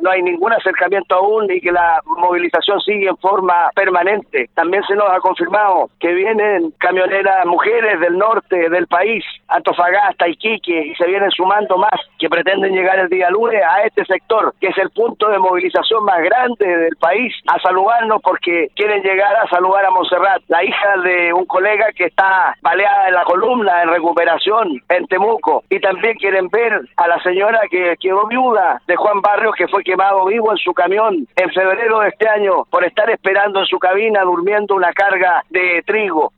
no hay ningún acercamiento aún y que la movilización sigue en forma permanente. También se nos ha confirmado que vienen camioneras mujeres del norte del país, Antofagasta, Iquique, y se vienen sumando más, que pretenden llegar el día lunes a este sector, que es el punto de movilización más grande del país, a saludarnos porque quieren llegar a saludar a Montserrat, la hija de un colega que está baleada en la columna, en recuperación, en Temuco, y también quieren ver a la señora que quedó viuda de Juan Barrios, que fue quemado vivo en su camión en febrero de este año por estar esperando en su cabina durmiendo una carga de trigo.